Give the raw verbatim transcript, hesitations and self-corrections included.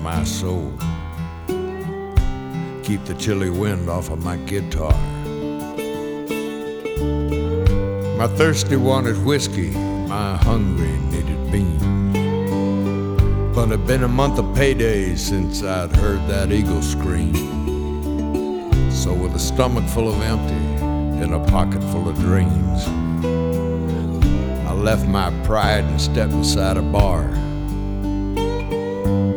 my soul, keep the chilly wind off of my guitar. My thirsty wanted whiskey, my hungry needed beans. But it'd been a month of paydays since I'd heard that eagle scream. So with a stomach full of empty and a pocket full of dreams, I left my pride and stepped inside a bar.